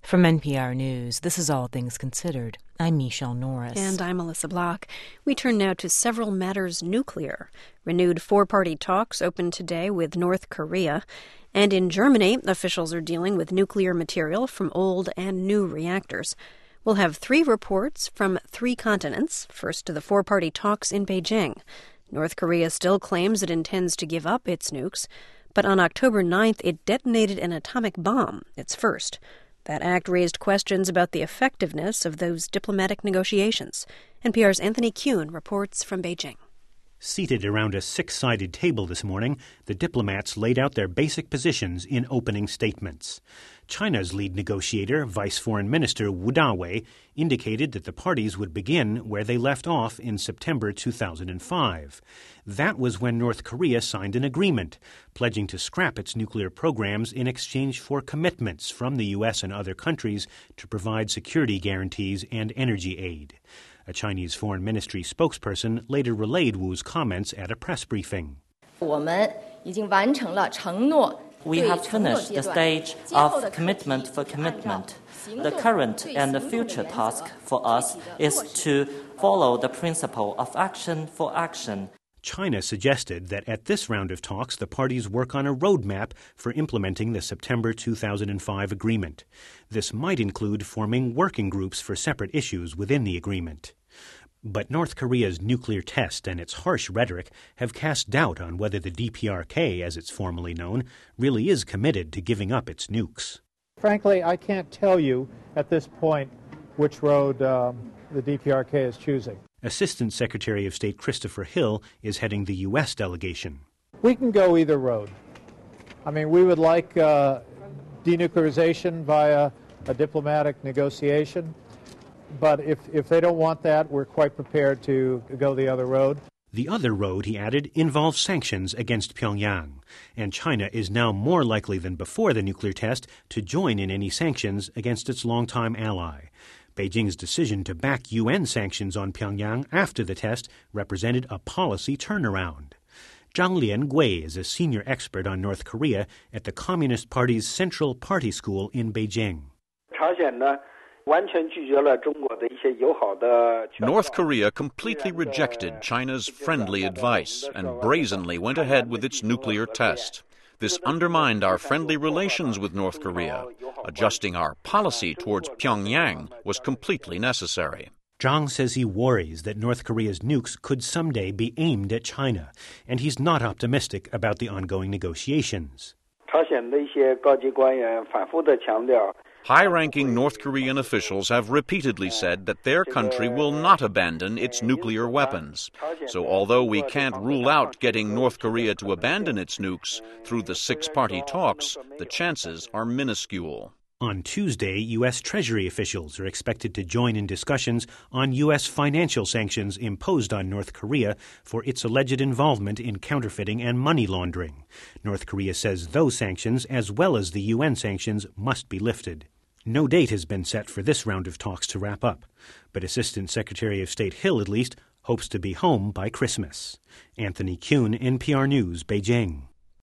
From NPR News, this is All Things Considered. I'm Michelle Norris. And I'm Melissa Block. We turn now to several matters nuclear. Renewed four-party talks opened today with North Korea. And in Germany, officials are dealing with nuclear material from old and new reactors. We'll have three reports from three continents. First to the four-party talks in Beijing. North Korea still claims it intends to give up its nukes, but on October 9th, it detonated an atomic bomb, its first. That act raised questions about the effectiveness of those diplomatic negotiations. NPR's Anthony Kuhn reports from Beijing. Seated around a six-sided table this morning, the diplomats laid out their basic positions in opening statements. China's lead negotiator, Vice Foreign Minister Wu Dawei, indicated that the parties would begin where they left off in September 2005. That was when North Korea signed an agreement, pledging to scrap its nuclear programs in exchange for commitments from the U.S. and other countries to provide security guarantees and energy aid. A Chinese Foreign Ministry spokesperson later relayed Wu's comments at a press briefing. We have finished the stage of commitment for commitment. The current and the future task for us is to follow the principle of action for action. China suggested that at this round of talks, the parties work on a roadmap for implementing the September 2005 agreement. This might include forming working groups for separate issues within the agreement. But North Korea's nuclear test and its harsh rhetoric have cast doubt on whether the DPRK, as it's formally known, really is committed to giving up its nukes. Frankly, I can't tell you at this point which road the DPRK is choosing. Assistant Secretary of State Christopher Hill is heading the U.S. delegation. We can go either road. I mean, we would like denuclearization via a diplomatic negotiation. But if they don't want that, we're quite prepared to go the other road. The other road, he added, involves sanctions against Pyongyang, and China is now more likely than before the nuclear test to join in any sanctions against its longtime ally. Beijing's decision to back UN sanctions on Pyongyang after the test represented a policy turnaround. Zhang Liangui is a senior expert on North Korea at the Communist Party's Central Party School in Beijing. North Korea completely rejected China's friendly advice and brazenly went ahead with its nuclear test. This undermined our friendly relations with North Korea. Adjusting our policy towards Pyongyang was completely necessary. Zhang says he worries that North Korea's nukes could someday be aimed at China, and he's not optimistic about the ongoing negotiations. High-ranking North Korean officials have repeatedly said that their country will not abandon its nuclear weapons. So although we can't rule out getting North Korea to abandon its nukes through the six-party talks, the chances are minuscule. On Tuesday, U.S. Treasury officials are expected to join in discussions on U.S. financial sanctions imposed on North Korea for its alleged involvement in counterfeiting and money laundering. North Korea says those sanctions, as well as the UN sanctions, must be lifted. No date has been set for this round of talks to wrap up, but Assistant Secretary of State Hill, at least, hopes to be home by Christmas. Anthony Kuhn, NPR News, Beijing.